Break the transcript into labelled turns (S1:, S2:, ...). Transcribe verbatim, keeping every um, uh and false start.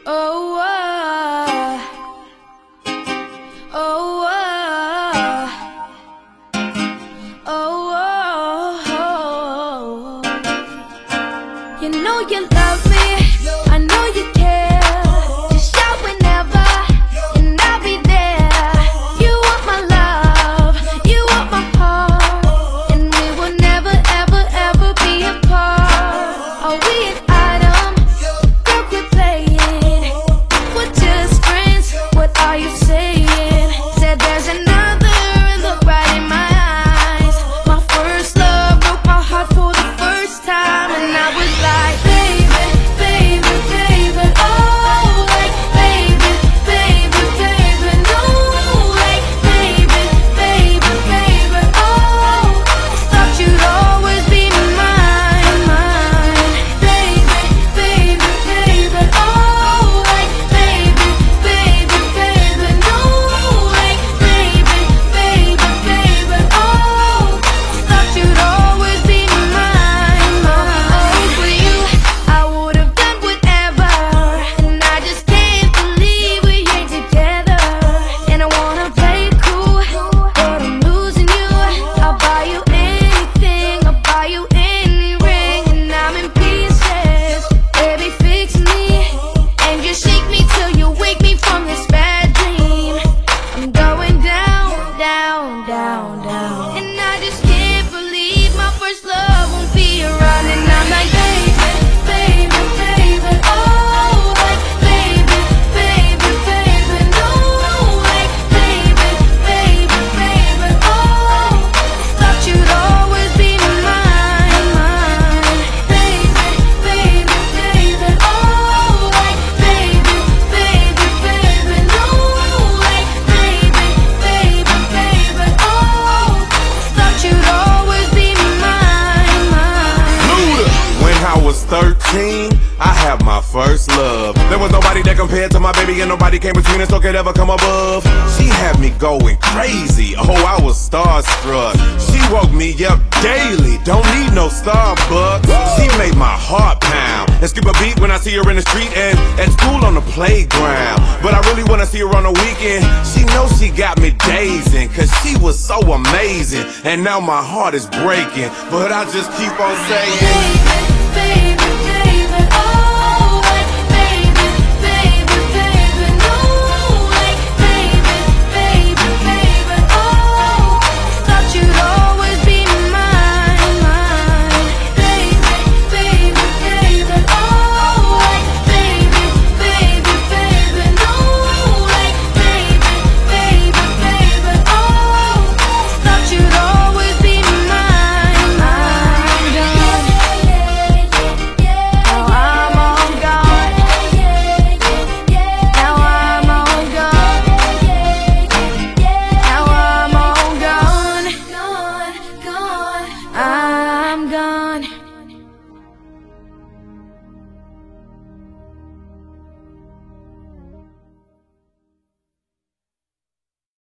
S1: Oh, oh, oh, oh, oh, oh. You know you love me, I know you care. Just shout whenever, and I'll be there. You want my love, you want my heart, and we will never, ever, ever be apart. Are we an item? Girl, quit playing. We're just friends, what are you saying? Said there's another, and look right in my eyes. My first love broke my heart for the first time, and I was like, baby, baby, baby, oh, like, baby, baby, baby, no, like, baby, baby, baby, oh, I thought you'd always be mine, mine, baby, baby, baby, oh, like, baby, baby, baby, no, like, baby, baby, baby, oh, I thought you'd always be mine, mine. For you, I would've done whatever, and I just can't believe we ain't together. And I wanna play it cool, but I'm losing you. I'll buy you anything, I'll buy you any ring, and I'm in pieces. Baby, fix me, and just shake me till you wake me from this bad dream. I'm going down, down, down, down, and I just can't believe my first love won't be around. And I'm like, baby, baby, baby, oh, like, baby, baby, baby, no, like, baby, baby, baby, oh, I thought you'd always be mine, mine, baby, baby, baby, oh, like, baby, baby, baby, no, like, baby, baby, baby, oh, I thought you'd always be mine, mine.
S2: Luda. When I was thirteen, I had my first love. There was nobody that compared to my baby, and nobody came between us or could ever come above. She had me going crazy, oh, I was starstruck. She woke me up daily, don't need no Starbucks. She made my heart pound and skip a beat when I see her in the street and at school on the playground. But I really wanna see her on the weekend. She knows she got me dazing, cause she was so amazing. And now my heart is breaking, but I just keep on saying,
S1: Baby, baby.